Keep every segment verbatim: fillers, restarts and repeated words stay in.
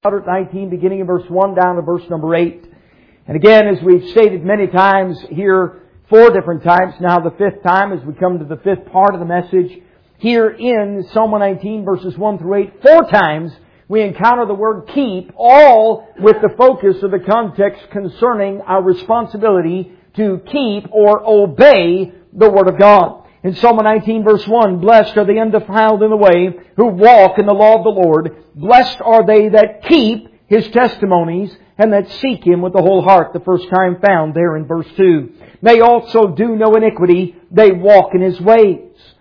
nineteen, beginning in verse one down to verse number eight. And again, as we've stated many times here, four different times, now the fifth time as we come to the fifth part of the message, here in Psalm one nineteen, verses one through eight, four times we encounter the word keep, all with the focus of the context concerning our responsibility to keep or obey the Word of God. In Psalm one nineteen, verse one, blessed are the undefiled in the way who walk in the law of the Lord. Blessed are they that keep His testimonies and that seek Him with the whole heart. The first time found there in verse two. They also do no iniquity. They walk in His ways.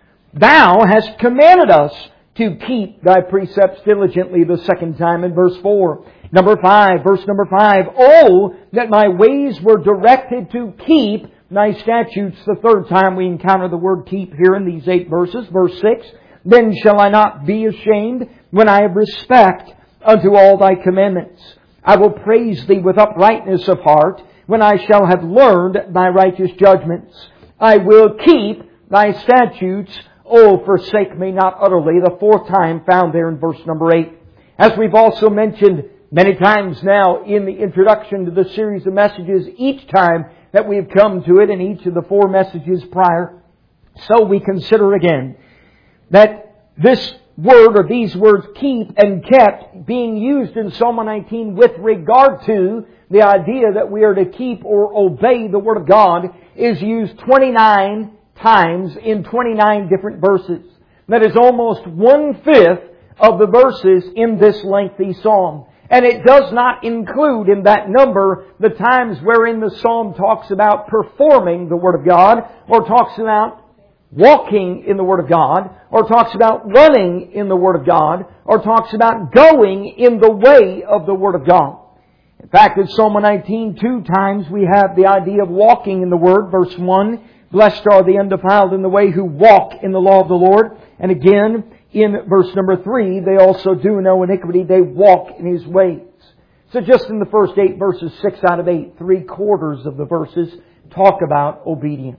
Thou hast commanded us to keep Thy precepts diligently, the second time in verse four. Number five, verse number five. Oh, that my ways were directed to keep Thy statutes. The third time we encounter the word keep here in these eight verses. Verse six. Then shall I not be ashamed when I have respect unto all Thy commandments. I will praise Thee with uprightness of heart when I shall have learned Thy righteous judgments. I will keep Thy statutes. Oh, forsake me not utterly. The fourth time found there in verse number eight. As we've also mentioned many times now in the introduction to the series of messages, each time that we've come to it in each of the four messages prior, so we consider again that this word or these words keep and kept being used in Psalm one nineteen with regard to the idea that we are to keep or obey the Word of God is used twenty-nine times in twenty-nine different verses. That is almost one-fifth of the verses in this lengthy psalm. And it does not include in that number the times wherein the psalm talks about performing the Word of God, or talks about walking in the Word of God, or talks about running in the Word of God, or talks about going in the way of the Word of God. In fact, in Psalm one nineteen, two times we have the idea of walking in the Word. Verse one, blessed are the undefiled in the way who walk in the law of the Lord. And again, in verse number three, they also do no iniquity. They walk in His ways. So just in the first eight verses, six out of eight, three quarters of the verses talk about obedience.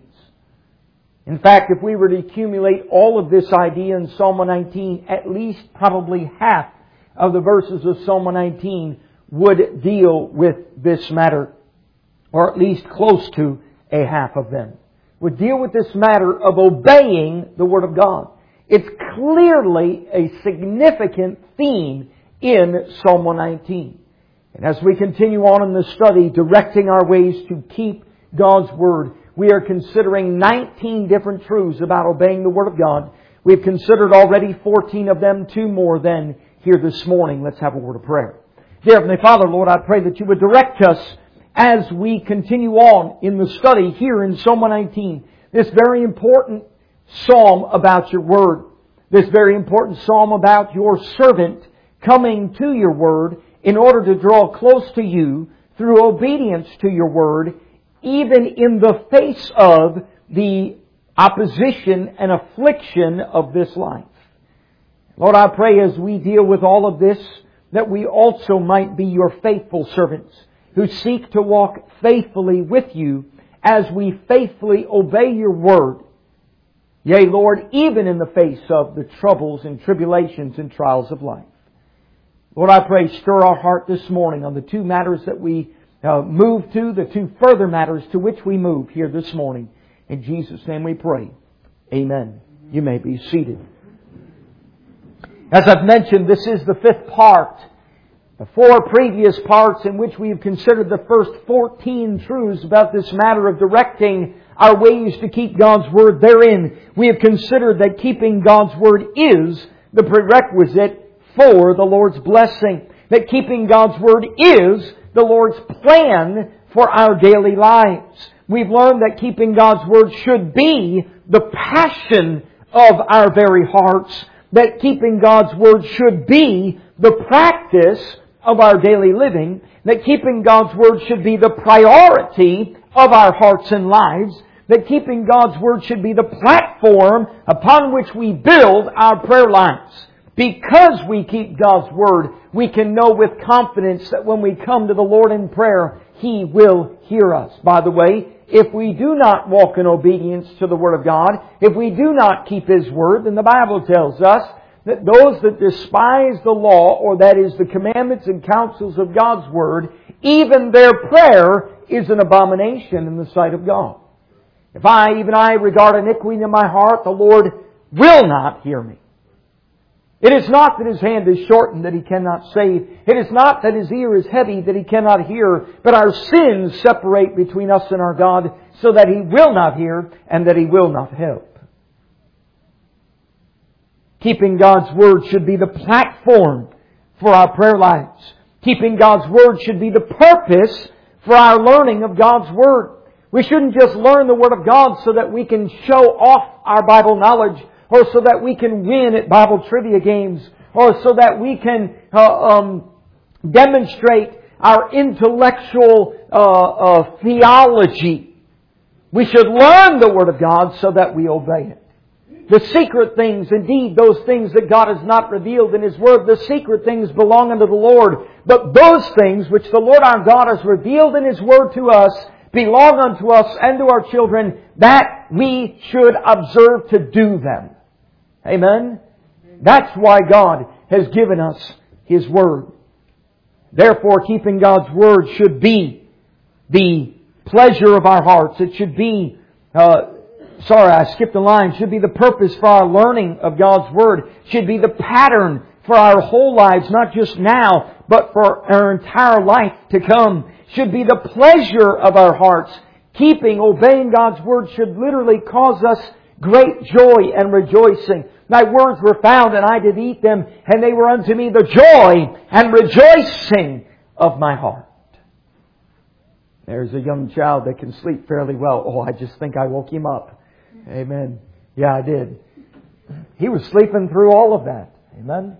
In fact, if we were to accumulate all of this idea in Psalm one nineteen, at least probably half of the verses of Psalm one nineteen would deal with this matter, or at least close to a half of them, would deal with this matter of obeying the Word of God. It's clearly a significant theme in Psalm one nineteen. And as we continue on in the study, directing our ways to keep God's Word, we are considering nineteen different truths about obeying the Word of God. We've considered already fourteen of them, two more then here this morning. Let's have a word of prayer. Dear Heavenly Father, Lord, I pray that You would direct us as we continue on in the study here in Psalm one nineteen, this very important psalm about Your Word, this very important psalm about Your servant coming to Your Word in order to draw close to You through obedience to Your Word, even in the face of the opposition and affliction of this life. Lord, I pray as we deal with all of this, that we also might be Your faithful servants who seek to walk faithfully with You as we faithfully obey Your Word. Yea, Lord, even in the face of the troubles and tribulations and trials of life. Lord, I pray, stir our heart this morning on the two matters that we uh, move to, the two further matters to which we move here this morning. In Jesus' name we pray. Amen. You may be seated. As I've mentioned, this is the fifth part. The four previous parts in which we have considered the first fourteen truths about this matter of directing our ways to keep God's Word. Therein, we have considered that keeping God's Word is the prerequisite for the Lord's blessing. That keeping God's Word is the Lord's plan for our daily lives. We've learned that keeping God's Word should be the passion of our very hearts. That keeping God's Word should be the practice of our daily living. That keeping God's Word should be the priority of our hearts and lives. That keeping God's Word should be the platform upon which we build our prayer lives. Because we keep God's Word, we can know with confidence that when we come to the Lord in prayer, He will hear us. By the way, if we do not walk in obedience to the Word of God, if we do not keep His Word, then the Bible tells us that those that despise the law, or that is the commandments and counsels of God's Word, even their prayer is an abomination in the sight of God. If I, even I, regard iniquity in my heart, the Lord will not hear me. It is not that His hand is shortened that He cannot save. It is not that His ear is heavy that He cannot hear. But our sins separate between us and our God, so that He will not hear and that He will not help. Keeping God's Word should be the platform for our prayer lives. Keeping God's Word should be the purpose for our learning of God's Word. We shouldn't just learn the Word of God so that we can show off our Bible knowledge, or so that we can win at Bible trivia games, or so that we can uh, um, demonstrate our intellectual uh, uh, theology. We should learn the Word of God so that we obey it. The secret things, indeed, those things that God has not revealed in His Word, the secret things belong unto the Lord. But those things which the Lord our God has revealed in His Word to us belong unto us and to our children, that we should observe to do them. Amen? That's why God has given us His Word. Therefore, keeping God's Word should be the pleasure of our hearts. It should be, uh, sorry, I skipped a line. Should be the purpose for our learning of God's Word. Should be the pattern for our whole lives, not just now, but for our entire life to come. Should be the pleasure of our hearts. Keeping, obeying God's Word should literally cause us great joy and rejoicing. Thy words were found, and I did eat them, and they were unto me the joy and rejoicing of my heart. There's a young child that can sleep fairly well. Oh, I just think I woke him up. Amen. Yeah, I did. He was sleeping through all of that. Amen.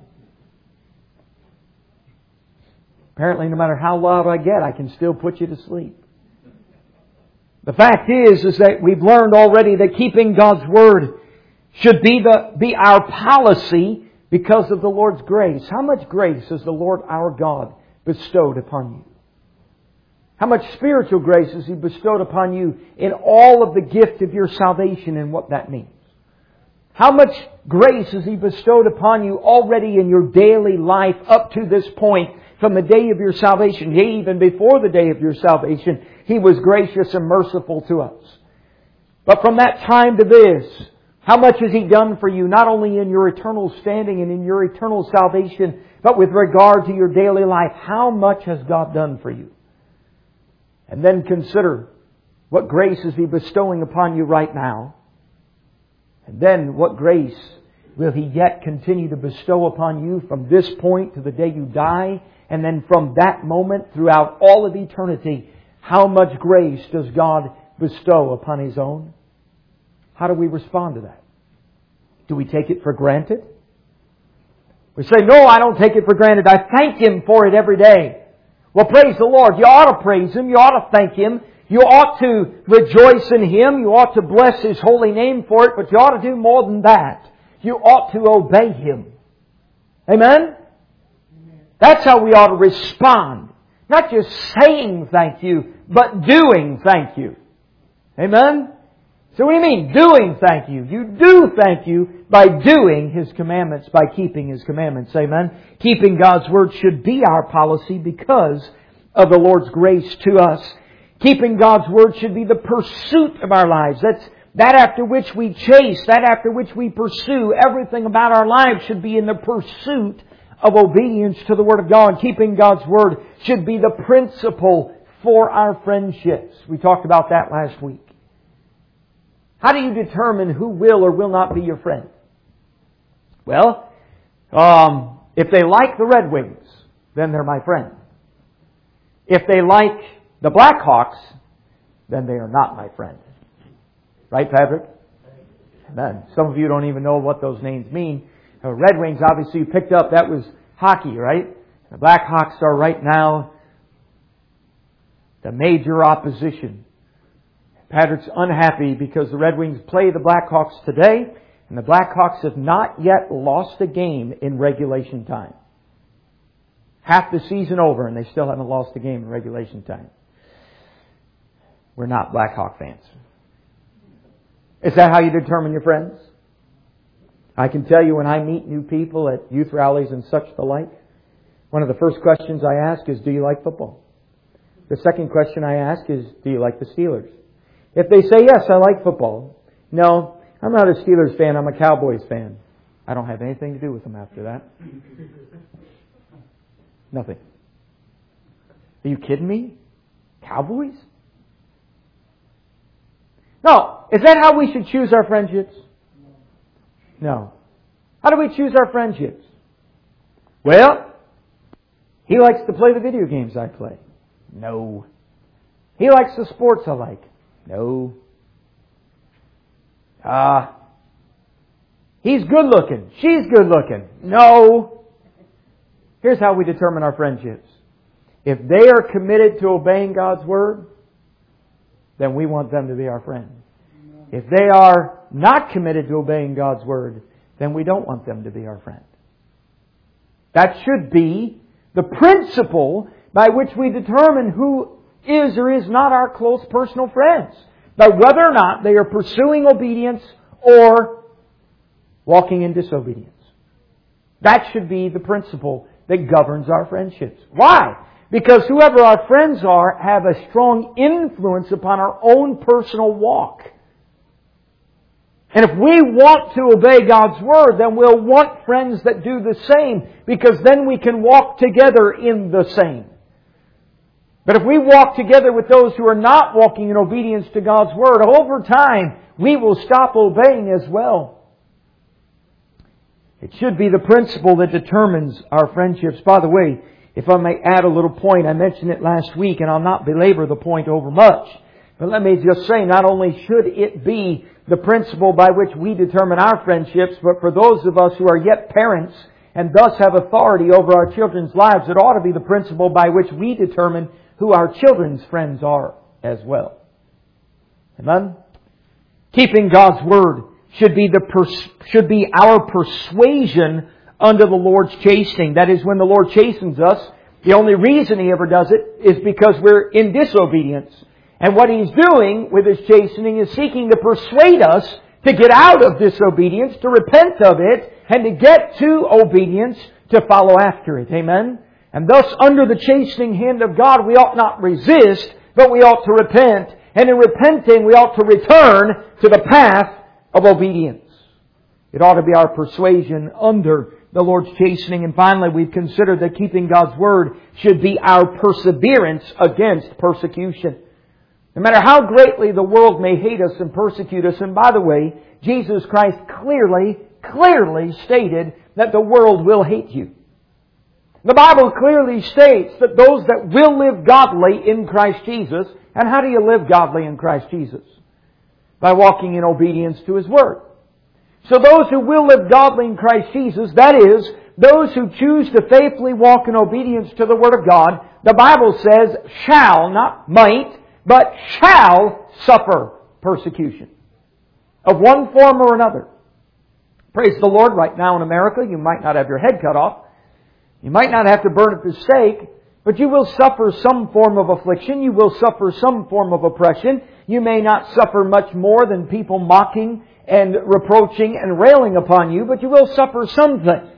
Apparently, no matter how loud I get, I can still put you to sleep. The fact is, is that we've learned already that keeping God's Word should be the be our policy because of the Lord's grace. How much grace has the Lord our God bestowed upon you? How much spiritual grace has He bestowed upon you in all of the gift of your salvation and what that means? How much grace has He bestowed upon you already in your daily life up to this point, from the day of your salvation? Yea, even before the day of your salvation, He was gracious and merciful to us. But from that time to this, how much has He done for you, not only in your eternal standing and in your eternal salvation, but with regard to your daily life? How much has God done for you? And then consider, what grace is He bestowing upon you right now? And then what grace will He yet continue to bestow upon you from this point to the day you die? And then from that moment throughout all of eternity, how much grace does God bestow upon His own? How do we respond to that? Do we take it for granted? We say, no, I don't take it for granted. I thank Him for it every day. Well, praise the Lord. You ought to praise Him. You ought to thank Him. You ought to rejoice in Him. You ought to bless His holy name for it. But you ought to do more than that. You ought to obey Him. Amen? That's how we ought to respond. Not just saying thank you, but doing thank you. Amen? So what do you mean, doing thank you? You do thank you by doing His commandments, by keeping His commandments. Amen? Keeping God's Word should be our policy because of the Lord's grace to us. Keeping God's Word should be the pursuit of our lives. That's that after which we chase, that after which we pursue. Everything about our lives should be in the pursuit of obedience to the Word of God. Keeping God's Word should be the principle for our friendships. We talked about that last week. How do you determine who will or will not be your friend? Well, um, if they like the Red Wings, then they're my friend. If they like the Blackhawks, then they are not my friend. Right, Patrick? Amen. Some of you don't even know what those names mean. The Red Wings, obviously, you picked up, that was hockey, right? The Blackhawks are right now the major opposition. Patrick's unhappy because the Red Wings play the Blackhawks today, and the Blackhawks have not yet lost a game in regulation time. Half the season over, and they still haven't lost a game in regulation time. We're not Blackhawk fans. Is that how you determine your friends? I can tell you when I meet new people at youth rallies and such the like, one of the first questions I ask is, do you like football? The second question I ask is, do you like the Steelers? If they say, yes, I like football. No, I'm not a Steelers fan, I'm a Cowboys fan. I don't have anything to do with them after that. Nothing. Are you kidding me? Cowboys? No. Is that how we should choose our friendships? No. How do we choose our friendships? Well, he likes to play the video games I play. No. He likes the sports I like. No. Ah. Uh, he's good looking. She's good looking. No. Here's how we determine our friendships. If they are committed to obeying God's Word, then we want them to be our friend. If they are not committed to obeying God's Word, then we don't want them to be our friend. That should be the principle by which we determine who is or is not our close personal friends. By whether or not they are pursuing obedience or walking in disobedience. That should be the principle that governs our friendships. Why? Because whoever our friends are have a strong influence upon our own personal walk. And if we want to obey God's Word, then we'll want friends that do the same, because then we can walk together in the same. But if we walk together with those who are not walking in obedience to God's Word, over time we will stop obeying as well. It should be the principle that determines our friendships. By the way, if I may add a little point, I mentioned it last week and I'll not belabor the point over much. But let me just say, not only should it be the principle by which we determine our friendships, but for those of us who are yet parents and thus have authority over our children's lives, it ought to be the principle by which we determine who our children's friends are as well. Amen? Keeping God's Word should be the pers- should be our persuasion under the Lord's chastening. That is, when the Lord chastens us, the only reason He ever does it is because we're in disobedience. And what He's doing with His chastening is seeking to persuade us to get out of disobedience, to repent of it, and to get to obedience, to follow after it. Amen? And thus, under the chastening hand of God, we ought not resist, but we ought to repent. And in repenting, we ought to return to the path of obedience. It ought to be our persuasion under the Lord's chastening. And finally, we've considered that keeping God's Word should be our perseverance against persecution. No matter how greatly the world may hate us and persecute us, and by the way, Jesus Christ clearly, clearly stated that the world will hate you. The Bible clearly states that those that will live godly in Christ Jesus, and how do you live godly in Christ Jesus? By walking in obedience to His Word. So those who will live godly in Christ Jesus, that is, those who choose to faithfully walk in obedience to the Word of God, the Bible says, shall, not might, but shall suffer persecution of one form or another. Praise the Lord, right now in America, you might not have your head cut off. You might not have to burn at the stake, but you will suffer some form of affliction. You will suffer some form of oppression. You may not suffer much more than people mocking and reproaching and railing upon you, but you will suffer something.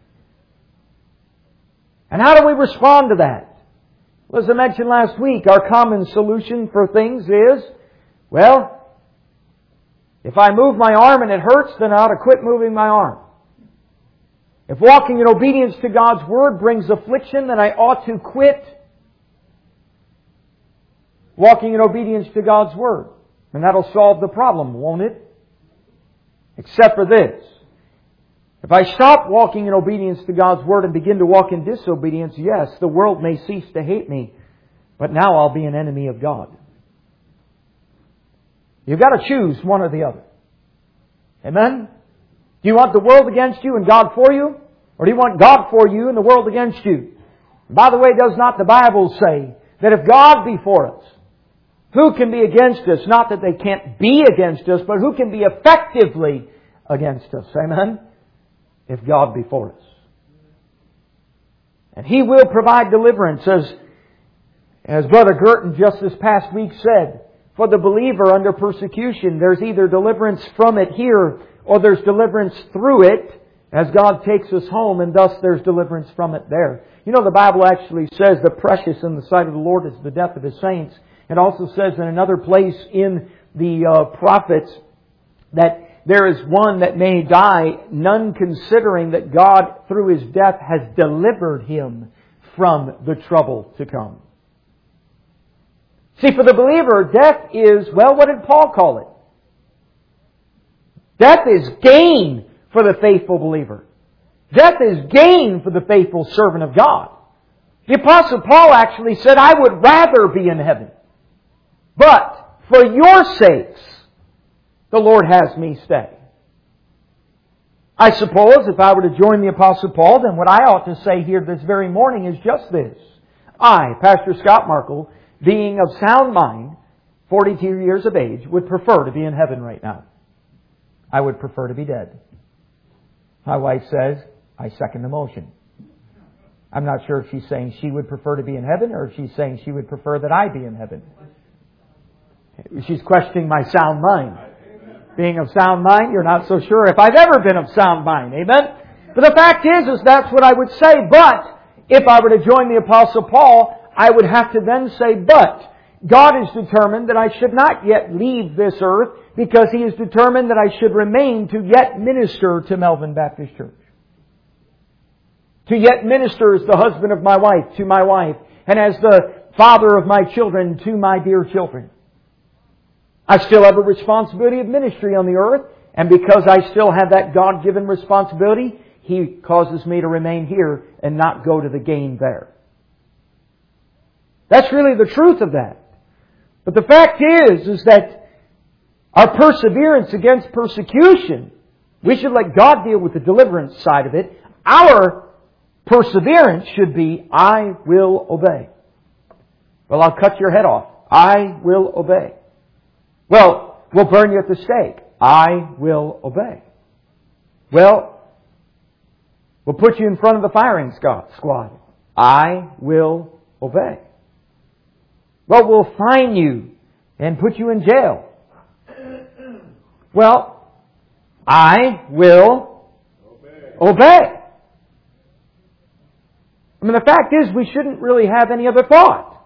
And how do we respond to that? Well, as I mentioned last week, our common solution for things is, well, if I move my arm and it hurts, then I ought to quit moving my arm. If walking in obedience to God's Word brings affliction, then I ought to quit walking in obedience to God's Word. And that'll solve the problem, won't it? Except for this. If I stop walking in obedience to God's Word and begin to walk in disobedience, yes, the world may cease to hate me, but now I'll be an enemy of God. You've got to choose one or the other. Amen? Do you want the world against you and God for you? Or do you want God for you and the world against you? And by the way, does not the Bible say that if God be for us, who can be against us? Not that they can't be against us, but who can be effectively against us? Amen? If God be for us. And He will provide deliverance, as, as Brother Girton just this past week said. For the believer under persecution, there's either deliverance from it here or there's deliverance through it as God takes us home, and thus there's deliverance from it there. You know, the Bible actually says the precious in the sight of the Lord is the death of His saints. It also says in another place in the uh, prophets that there is one that may die, none considering that God through His death has delivered him from the trouble to come. See, for the believer, death is, well, what did Paul call it? Death is gain for the faithful believer. Death is gain for the faithful servant of God. The Apostle Paul actually said, I would rather be in heaven. But for your sakes, the Lord has me stay. I suppose if I were to join the Apostle Paul, then what I ought to say here this very morning is just this. I, Pastor Scott Markle, being of sound mind, forty-two years of age, would prefer to be in heaven right now. I would prefer to be dead. My wife says, I second the motion. I'm not sure if she's saying she would prefer to be in heaven or if she's saying she would prefer that I be in heaven. She's questioning my sound mind. Being of sound mind, you're not so sure if I've ever been of sound mind. Amen? But the fact is, is that's what I would say. But if I were to join the Apostle Paul, I would have to then say, but God is determined that I should not yet leave this earth because He is determined that I should remain to yet minister to Melvin Baptist Church. To yet minister as the husband of my wife to my wife and as the father of my children to my dear children. I still have a responsibility of ministry on the earth, and because I still have that God-given responsibility, He causes me to remain here and not go to the game there. That's really the truth of that. But the fact is, is that our perseverance against persecution, we should let God deal with the deliverance side of it. Our perseverance should be, I will obey. Well, I'll cut your head off. I will obey. Well, we'll burn you at the stake. I will obey. Well, we'll put you in front of the firing squad. I will obey. Well, we'll fine you and put you in jail. Well, I will obey. obey. I mean, the fact is, we shouldn't really have any other thought.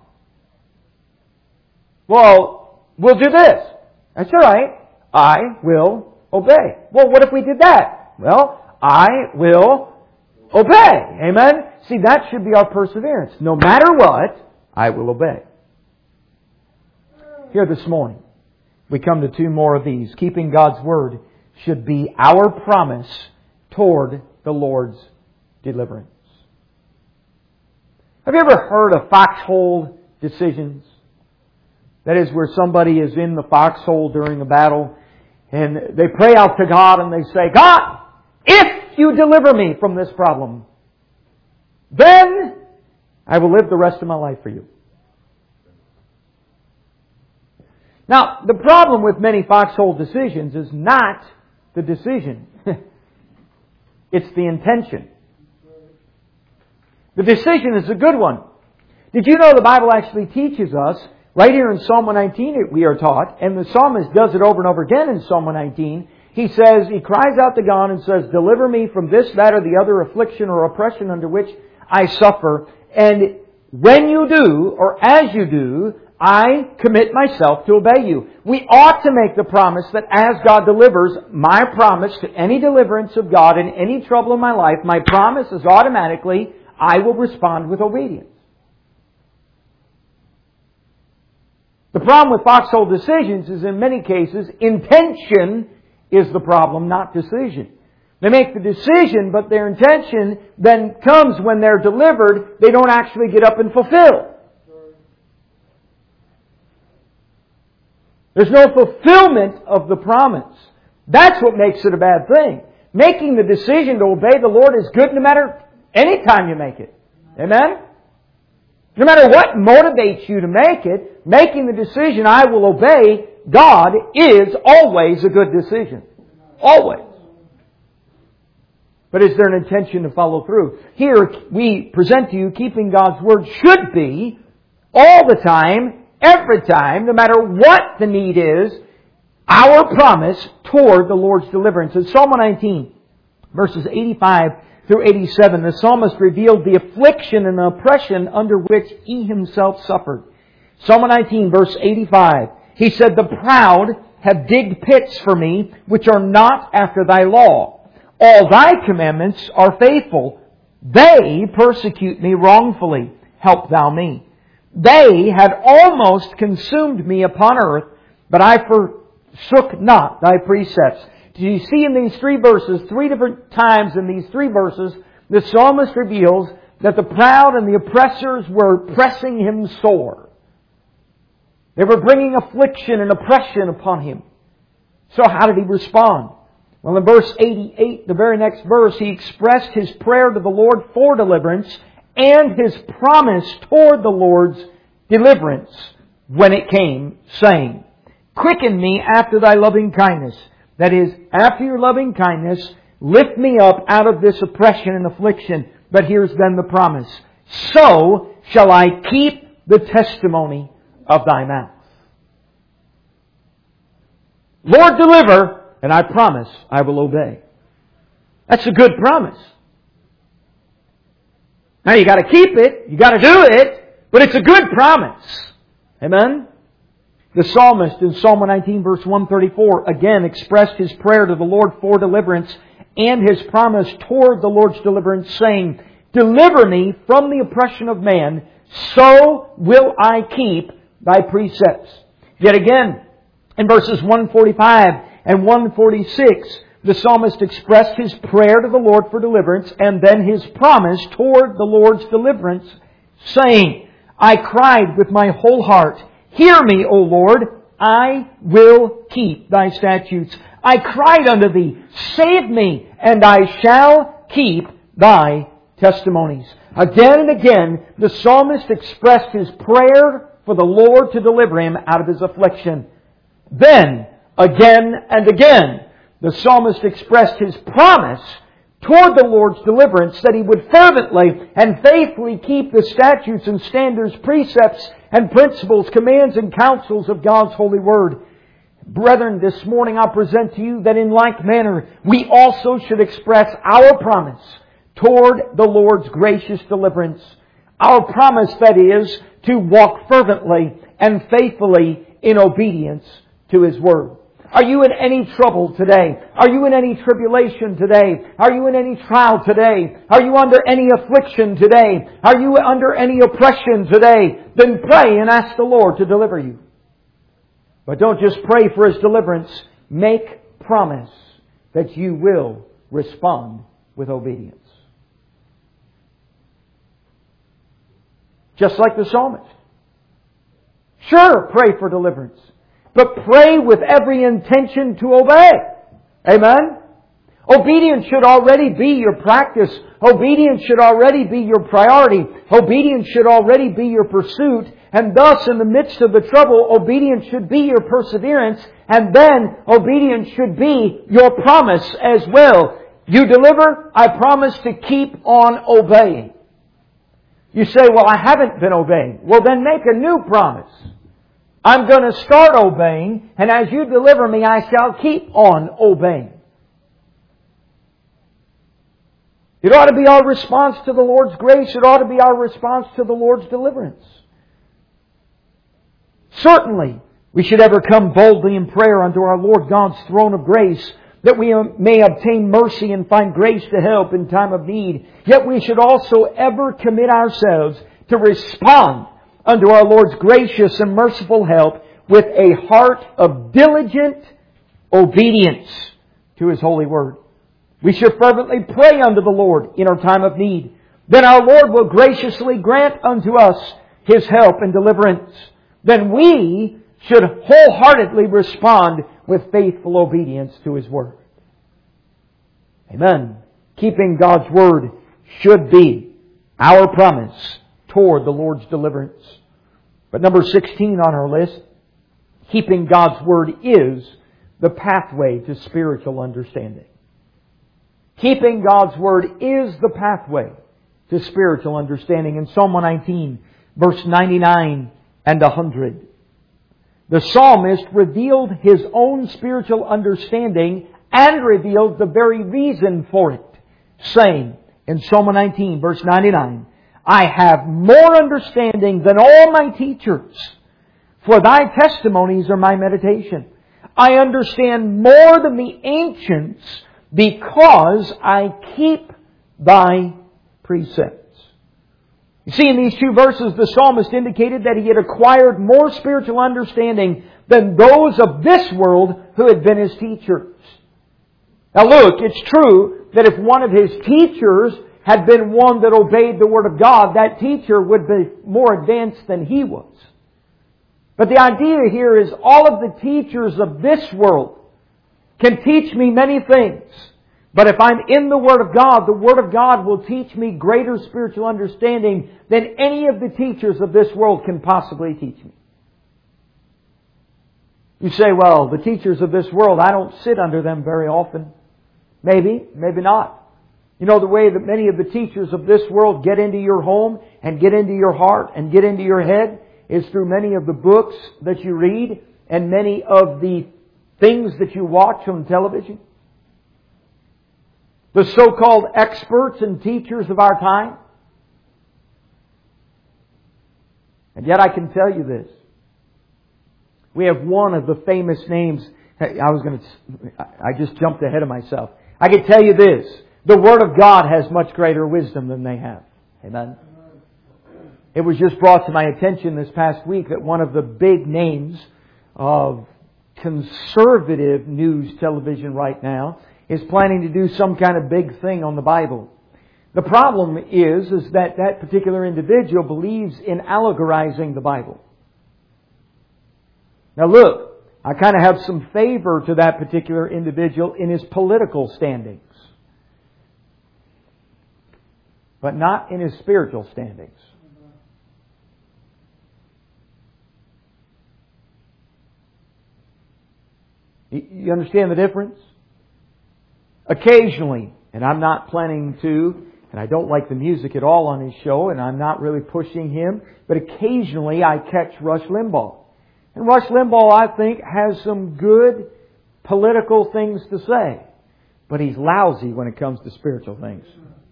Well, we'll do this. That's all right. I will obey. Well, what if we did that? Well, I will obey. Amen? See, that should be our perseverance. No matter what, I will obey. Here this morning, we come to two more of these. Keeping God's Word should be our promise toward the Lord's deliverance. Have you ever heard of foxhole decisions? That is where somebody is in the foxhole during a battle and they pray out to God and they say, God, if you deliver me from this problem, then I will live the rest of my life for you. Now, the problem with many foxhole decisions is not the decision. It's the intention. The decision is a good one. Did you know the Bible actually teaches us, right here in Psalm one nineteen we are taught, and the psalmist does it over and over again in Psalm one nineteen, he says, he cries out to God and says, deliver me from this, that, or the other affliction or oppression under which I suffer. And when you do, or as you do, I commit myself to obey you. We ought to make the promise that as God delivers, my promise to any deliverance of God in any trouble in my life, my promise is automatically, I will respond with obedience. The problem with foxhole decisions is in many cases, intention is the problem, not decision. They make the decision, but their intention then comes when they're delivered, they don't actually get up and fulfill. There's no fulfillment of the promise. That's what makes it a bad thing. Making the decision to obey the Lord is good no matter any time you make it. Amen? No matter what motivates you to make it, making the decision, I will obey God, is always a good decision. Always. But is there an intention to follow through? Here we present to you, keeping God's Word should be all the time, every time, no matter what the need is, our promise toward the Lord's deliverance. In Psalm one nineteen, verses eighty-five through eighty-seven, the psalmist revealed the affliction and the oppression under which he himself suffered. Psalm one nineteen, verse eighty-five, he said, "The proud have digged pits for me, which are not after thy law. All thy commandments are faithful. They persecute me wrongfully. Help thou me. They had almost consumed me upon earth, but I forsook not thy precepts." Do you see in these three verses, three different times in these three verses, the psalmist reveals that the proud and the oppressors were pressing him sore. They were bringing affliction and oppression upon him. So how did he respond? Well, in verse eighty-eight, the very next verse, he expressed his prayer to the Lord for deliverance and his promise toward the Lord's deliverance when it came, saying, "Quicken me after thy loving kindness." That is, after your loving kindness, lift me up out of this oppression and affliction. But here's then the promise. "So shall I keep the testimony of thy mouth." Lord, deliver, and I promise I will obey. That's a good promise. Now you got to keep it, you got to do it, but it's a good promise. Amen? The psalmist in Psalm one nineteen, verse one thirty-four, again expressed his prayer to the Lord for deliverance and his promise toward the Lord's deliverance, saying, "Deliver me from the oppression of man, so will I keep thy precepts." Yet again, in verses one forty-five and one forty-six, the psalmist expressed his prayer to the Lord for deliverance and then his promise toward the Lord's deliverance, saying, "I cried with my whole heart, hear me, O Lord, I will keep thy statutes. I cried unto thee, save me, and I shall keep thy testimonies." Again and again, the psalmist expressed his prayer for the Lord to deliver him out of his affliction. Then, again and again, the psalmist expressed his promise toward the Lord's deliverance that he would fervently and faithfully keep the statutes and standards, precepts and principles, commands and counsels of God's holy word. Brethren, this morning I present to you that in like manner we also should express our promise toward the Lord's gracious deliverance. Our promise, that is, to walk fervently and faithfully in obedience to His word. Are you in any trouble today? Are you in any tribulation today? Are you in any trial today? Are you under any affliction today? Are you under any oppression today? Then pray and ask the Lord to deliver you. But don't just pray for His deliverance. Make promise that you will respond with obedience. Just like the psalmist. Sure, pray for deliverance. But pray with every intention to obey. Amen? Obedience should already be your practice. Obedience should already be your priority. Obedience should already be your pursuit. And thus, in the midst of the trouble, obedience should be your perseverance. And then, obedience should be your promise as well. You deliver, I promise to keep on obeying. You say, well, I haven't been obeying. Well, then make a new promise. I'm going to start obeying, and as you deliver me, I shall keep on obeying. It ought to be our response to the Lord's grace. It ought to be our response to the Lord's deliverance. Certainly, we should ever come boldly in prayer unto our Lord God's throne of grace, that we may obtain mercy and find grace to help in time of need. Yet we should also ever commit ourselves to respond unto our Lord's gracious and merciful help with a heart of diligent obedience to His holy word. We should fervently pray unto the Lord in our time of need. Then our Lord will graciously grant unto us His help and deliverance. Then we should wholeheartedly respond with faithful obedience to His word. Amen. Keeping God's word should be our promise toward the Lord's deliverance. But number sixteen on our list, keeping God's word is the pathway to spiritual understanding. Keeping God's word is the pathway to spiritual understanding. In Psalm one nineteen, verse ninety-nine and one hundred, the psalmist revealed his own spiritual understanding and revealed the very reason for it, saying in Psalm nineteen, verse ninety-nine, I have more understanding than all my teachers, for Thy testimonies are my meditation. I understand more than the ancients, because I keep Thy precepts. You see, in these two verses, the psalmist indicated that he had acquired more spiritual understanding than those of this world who had been his teachers. Now look, it's true that if one of his teachers had been one that obeyed the Word of God, that teacher would be more advanced than he was. But the idea here is all of the teachers of this world can teach me many things. But if I'm in the Word of God, the Word of God will teach me greater spiritual understanding than any of the teachers of this world can possibly teach me. You say, well, the teachers of this world, I don't sit under them very often. Maybe, maybe not. You know, the way that many of the teachers of this world get into your home and get into your heart and get into your head is through many of the books that you read and many of the things that you watch on television. The so-called experts and teachers of our time. And yet I can tell you this. We have one of the famous names. I was going to, I just jumped ahead of myself. I can tell you this. The Word of God has much greater wisdom than they have. Amen. It was just brought to my attention this past week that one of the big names of conservative news television right now is planning to do some kind of big thing on the Bible. The problem is, is that that particular individual believes in allegorizing the Bible. Now look, I kind of have some favor to that particular individual in his political standings, but not in his spiritual standings. You understand the difference? Occasionally, and I'm not planning to, and I don't like the music at all on his show, and I'm not really pushing him, but occasionally I catch Rush Limbaugh. And Rush Limbaugh, I think, has some good political things to say, but he's lousy when it comes to spiritual things.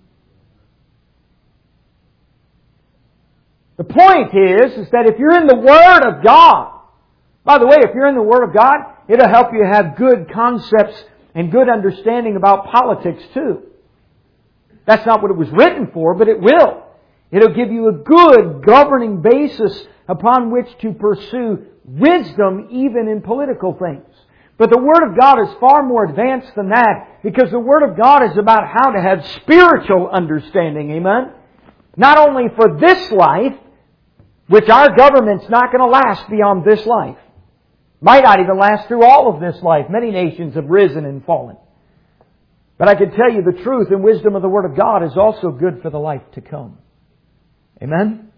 The point is, is that if you're in the Word of God, by the way, if you're in the Word of God, it'll help you have good concepts and good understanding about politics too. That's not what it was written for, but it will. It'll give you a good governing basis upon which to pursue wisdom even in political things. But the Word of God is far more advanced than that, because the Word of God is about how to have spiritual understanding. Amen? Not only for this life, which our government's not going to last beyond this life. Might not even last through all of this life. Many nations have risen and fallen. But I can tell you the truth and wisdom of the Word of God is also good for the life to come. Amen?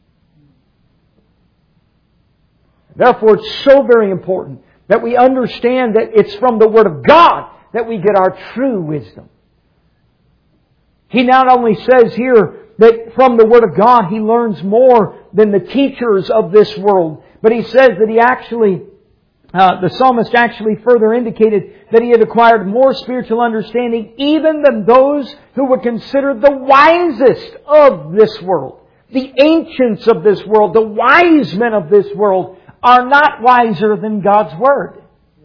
Therefore, it's so very important that we understand that it's from the Word of God that we get our true wisdom. He not only says here that from the Word of God he learns more than the teachers of this world, but he says that he actually, uh, the psalmist actually further indicated that he had acquired more spiritual understanding even than those who were considered the wisest of this world. The ancients of this world, the wise men of this world, are not wiser than God's Word.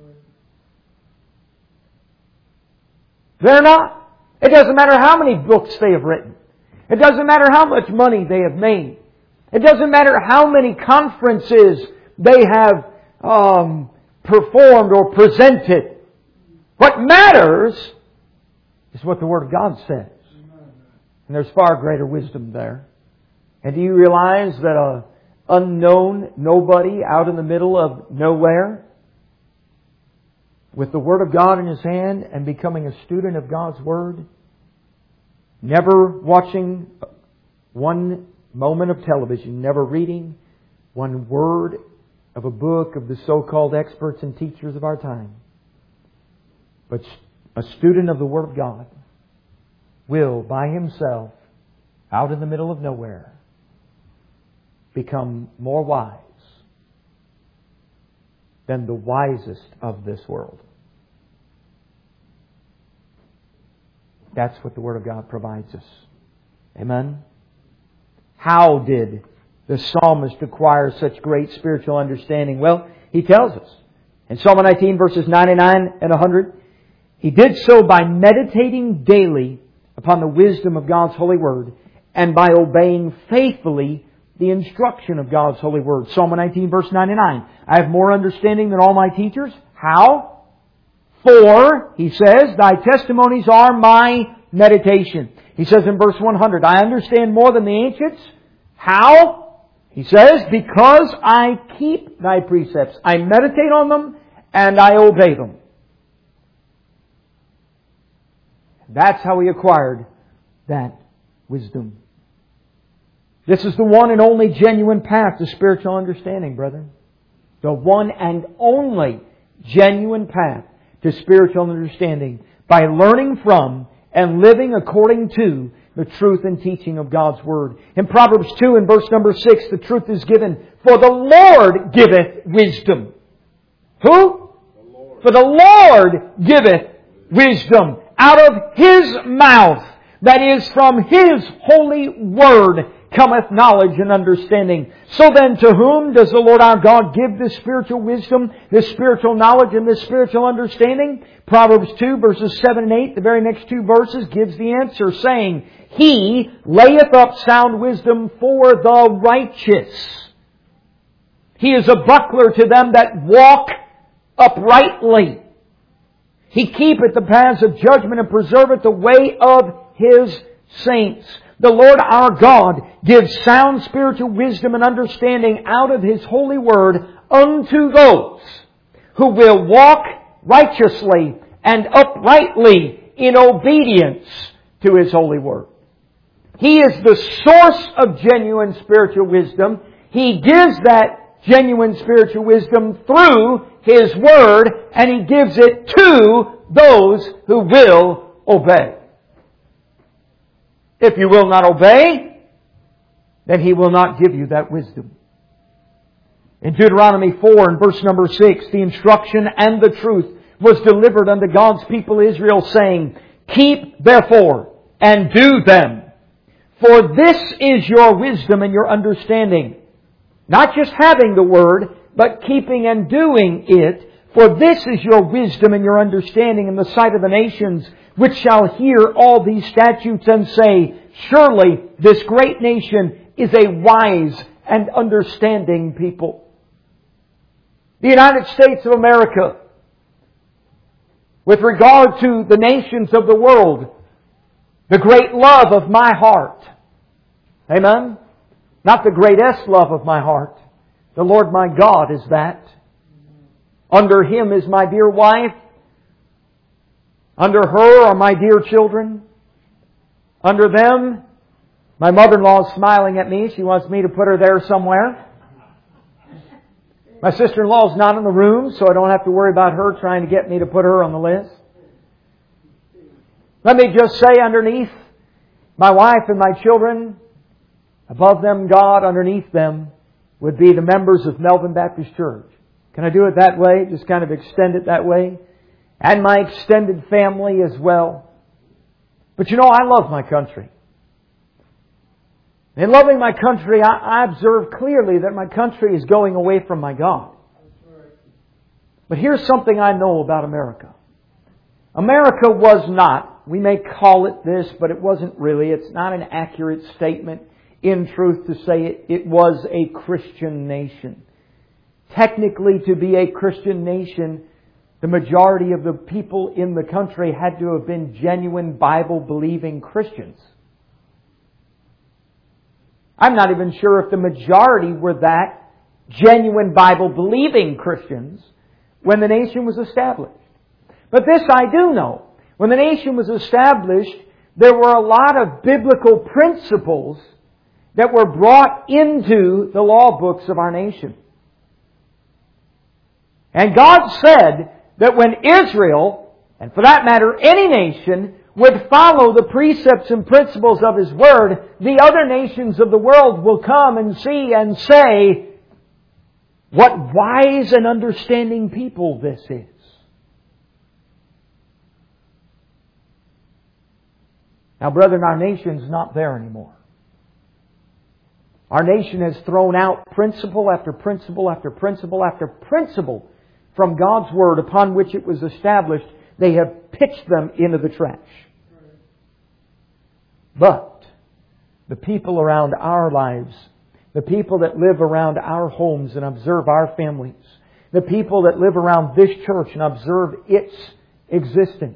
They're not. It doesn't matter how many books they have written. It doesn't matter how much money they have made. It doesn't matter how many conferences they have um, performed or presented. What matters is what the Word of God says. And there's far greater wisdom there. And do you realize that a unknown nobody out in the middle of nowhere, with the Word of God in his hand and becoming a student of God's Word, never watching one moment of television, never reading one word of a book of the so-called experts and teachers of our time, but a student of the Word of God will, by himself, out in the middle of nowhere, become more wise than the wisest of this world. That's what the Word of God provides us. Amen? How did the psalmist acquire such great spiritual understanding? Well, he tells us in Psalm nineteen verses ninety-nine and one hundred, he did so by meditating daily upon the wisdom of God's holy Word and by obeying faithfully the instruction of God's holy Word. Psalm nineteen verse ninety-nine, I have more understanding than all my teachers. How? For, he says, Thy testimonies are my meditation. He says in verse one hundred, I understand more than the ancients. How? He says, because I keep Thy precepts. I meditate on them and I obey them. That's how he acquired that wisdom. This is the one and only genuine path to spiritual understanding, brethren. The one and only genuine path to spiritual understanding by learning from and living according to the truth and teaching of God's Word. In Proverbs two and verse number six, the truth is given, for the Lord giveth wisdom. Who? The Lord. For the Lord giveth wisdom. Out of His mouth, that is from His holy Word, cometh knowledge and understanding. So then, to whom does the Lord our God give this spiritual wisdom, this spiritual knowledge, and this spiritual understanding? Proverbs two, verses seven and eight, the very next two verses, gives the answer, saying, He layeth up sound wisdom for the righteous. He is a buckler to them that walk uprightly. He keepeth the paths of judgment and preserveth the way of His saints. The Lord our God gives sound spiritual wisdom and understanding out of His holy Word unto those who will walk righteously and uprightly in obedience to His holy Word. He is the source of genuine spiritual wisdom. He gives that genuine spiritual wisdom through His Word, and He gives it to those who will obey. If you will not obey, then He will not give you that wisdom. In Deuteronomy four and verse number six, the instruction and the truth was delivered unto God's people Israel, saying, Keep therefore and do them, for this is your wisdom and your understanding. Not just having the Word, but keeping and doing it. For this is your wisdom and your understanding in the sight of the nations, which shall hear all these statutes and say, Surely this great nation is a wise and understanding people. The United States of America, with regard to the nations of the world, the great love of my heart. Amen? Not the greatest love of my heart. The Lord my God is that. Under Him is my dear wife. Under her are my dear children. Under them, my mother-in-law is smiling at me. She wants me to put her there somewhere. My sister-in-law is not in the room, so I don't have to worry about her trying to get me to put her on the list. Let me just say, underneath my wife and my children, above them God, underneath them would be the members of Melvin Baptist Church. Can I do it that way? Just kind of extend it that way? And my extended family as well. But you know, I love my country. In loving my country, I, I observe clearly that my country is going away from my God. But here's something I know about America. America was not, we may call it this, but it wasn't really. It's not an accurate statement in truth to say it, it was a Christian nation. Technically, to be a Christian nation, the majority of the people in the country had to have been genuine Bible-believing Christians. I'm not even sure if the majority were that genuine Bible-believing Christians when the nation was established. But this I do know. When the nation was established, there were a lot of biblical principles that were brought into the law books of our nation. And God said that when Israel, and for that matter any nation, would follow the precepts and principles of His Word, the other nations of the world will come and see and say, What wise and understanding people this is. Now, brethren, our nation's not there anymore. Our nation has thrown out principle after principle after principle after principle from God's Word upon which it was established. They have pitched them into the trash. But the people around our lives, the people that live around our homes and observe our families, the people that live around this church and observe its existence,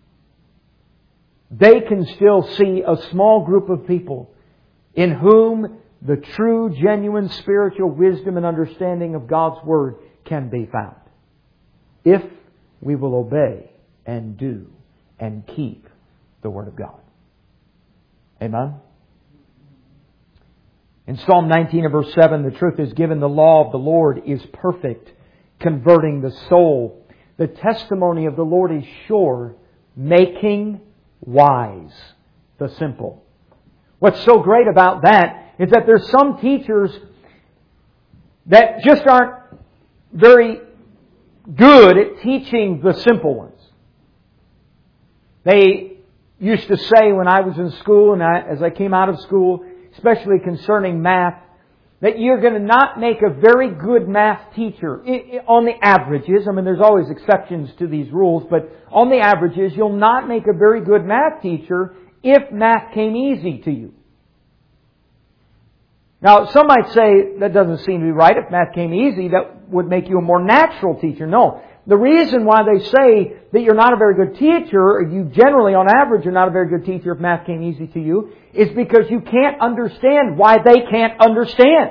they can still see a small group of people in whom the true, genuine spiritual wisdom and understanding of God's Word can be found. If we will obey and do and keep the Word of God. Amen? In Psalm nineteen and verse seven, the truth is given, the law of the Lord is perfect, converting the soul. The testimony of the Lord is sure, making wise the simple. What's so great about that is that there's some teachers that just aren't very good at teaching the simple ones. They used to say when I was in school and I, as I came out of school, especially concerning math, that you're going to not make a very good math teacher on the averages. I mean, there's always exceptions to these rules, but on the averages, you'll not make a very good math teacher if math came easy to you. Now, some might say that doesn't seem to be right. If math came easy, that would make you a more natural teacher. No. The reason why they say that you're not a very good teacher, or you generally, on average, are not a very good teacher if math came easy to you, is because you can't understand why they can't understand.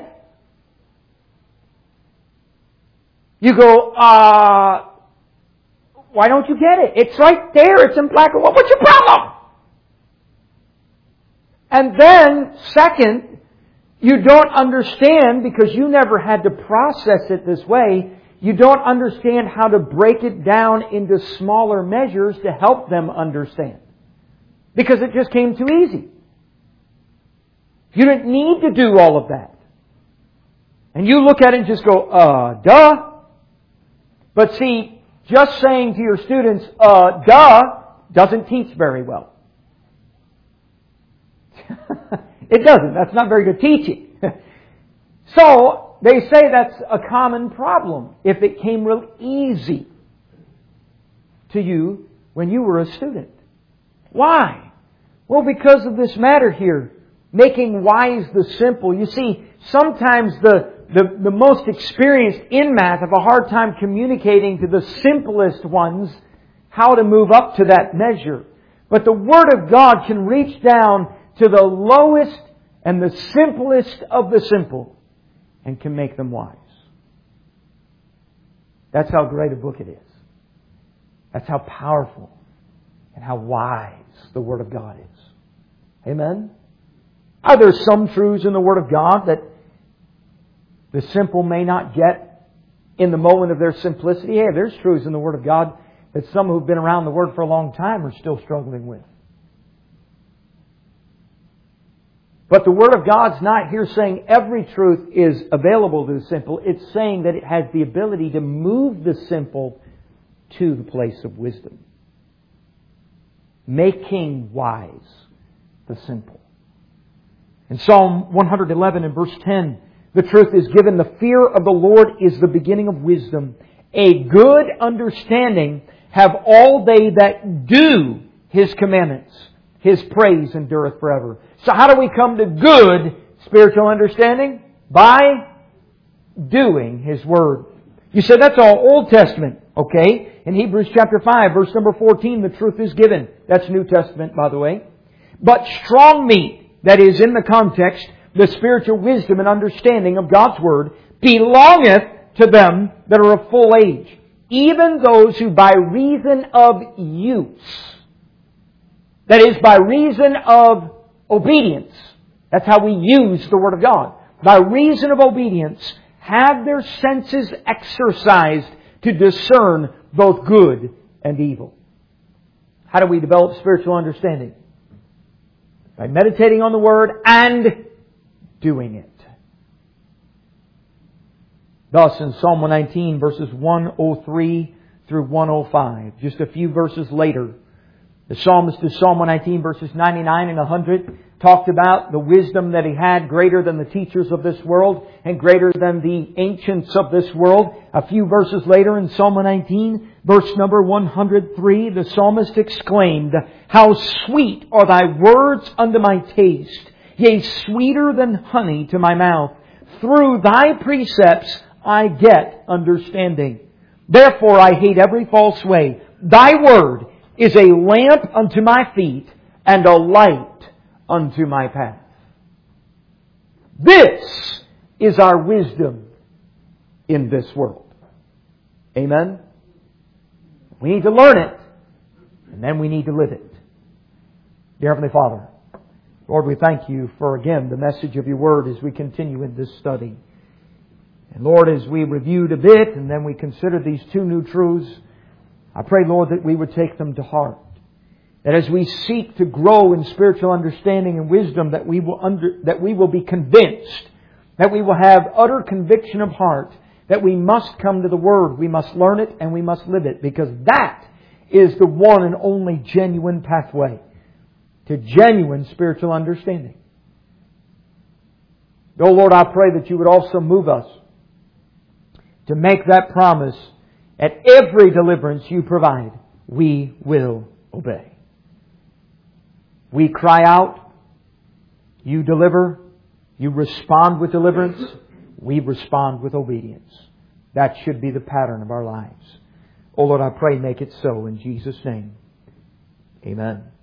You go, uh, why don't you get it? It's right there. It's in black and white. What's your problem? And then, second, you don't understand because you never had to process it this way. You don't understand how to break it down into smaller measures to help them understand. Because it just came too easy. You didn't need to do all of that. And you look at it and just go, uh, duh. But see, just saying to your students, uh, duh, doesn't teach very well. It doesn't. That's not very good teaching. So, they say that's a common problem if it came real easy to you when you were a student. Why? Well, because of this matter here. Making wise the simple. You see, sometimes the, the, the most experienced in math have a hard time communicating to the simplest ones how to move up to that measure. But the Word of God can reach down to the lowest and the simplest of the simple and can make them wise. That's how great a book it is. That's how powerful and how wise the Word of God is. Amen? Are there some truths in the Word of God that the simple may not get in the moment of their simplicity? Yeah, there's truths in the Word of God that some who've been around the Word for a long time are still struggling with. But the Word of God's not here saying every truth is available to the simple. It's saying that it has the ability to move the simple to the place of wisdom. Making wise the simple. In Psalm one eleven and verse ten, the truth is given, the fear of the Lord is the beginning of wisdom. A good understanding have all they that do His commandments. His praise endureth forever. So how do we come to good spiritual understanding? By doing His Word. You said that's all Old Testament. Okay. In Hebrews chapter five, verse number fourteen, the truth is given. That's New Testament, by the way. But strong meat, that is in the context, the spiritual wisdom and understanding of God's Word, belongeth to them that are of full age, even those who by reason of use, that is, by reason of obedience. That's how we use the Word of God. By reason of obedience, have their senses exercised to discern both good and evil. How do we develop spiritual understanding? By meditating on the Word and doing it. Thus, in Psalm one nineteen, verses one oh three through one oh five, just a few verses later, the psalmist in Psalm one nineteen, verses ninety-nine and one hundred, talked about the wisdom that he had greater than the teachers of this world and greater than the ancients of this world. A few verses later in Psalm one nineteen, verse number one hundred three, the psalmist exclaimed, "How sweet are Thy words unto my taste, yea, sweeter than honey to my mouth. Through Thy precepts I get understanding. Therefore I hate every false way. Thy word is a lamp unto my feet and a light unto my path." This is our wisdom in this world. Amen? We need to learn it, and then we need to live it. Dear Heavenly Father, Lord, we thank You for, again, the message of Your Word as we continue in this study. And Lord, as we reviewed a bit and then we considered these two new truths, I pray, Lord, that we would take them to heart. That as we seek to grow in spiritual understanding and wisdom, that we will under, that we will be convinced, that we will have utter conviction of heart, that we must come to the Word, we must learn it, and we must live it, because that is the one and only genuine pathway to genuine spiritual understanding. Oh Lord, I pray that You would also move us to make that promise. At every deliverance You provide, we will obey. We cry out, You deliver, You respond with deliverance, we respond with obedience. That should be the pattern of our lives. Oh Lord, I pray make it so in Jesus' name. Amen.